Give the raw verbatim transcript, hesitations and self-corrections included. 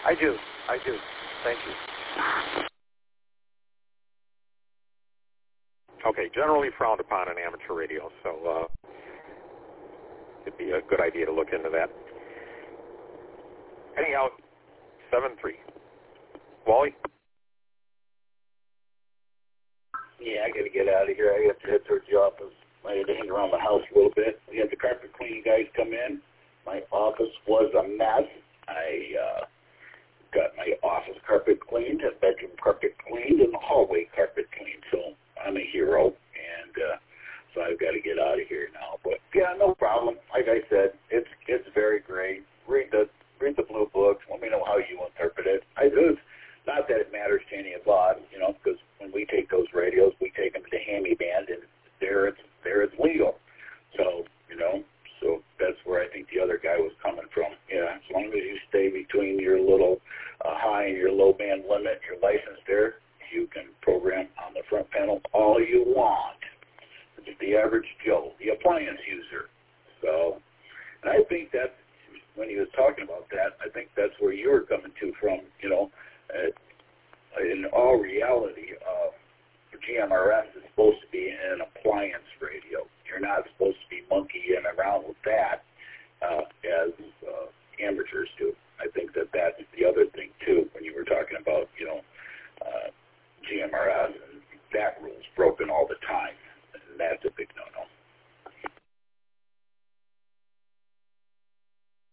I do. I do. Thank you. Okay, generally frowned upon in amateur radio, so uh, it'd be a good idea to look into that. Anyhow, seven three. Wally? Yeah, I got to get out of here. I got to head towards the office. I had to hang around the house a little bit. We had the carpet cleaning guys come in. My office was a mess. I uh, got my office carpet cleaned, the bedroom carpet cleaned, and the hallway carpet cleaned. So I'm a hero, and uh, so I've got to get out of here now. But yeah, no problem. Like I said, it's it's very great. Read the read the blue books. Let me know how you interpret it. I do. Not that it matters to any of us, you know, because when we take those radios, we take them to Hammy Band, and there it's there it's legal. So you know, so that's where I think the other guy was coming from. Yeah, as long as you stay between your little uh, high and your low band limit, your license there, you can program on the front panel all you want. It's the average Joe, the appliance user. So, and I think that when he was talking about that, I think that's where you were coming to from, you know. Uh, in all reality, uh, G M R S is supposed to be an appliance radio. You're not supposed to be monkeying around with that uh, as uh, amateurs do. I think that that's the other thing, too, when you were talking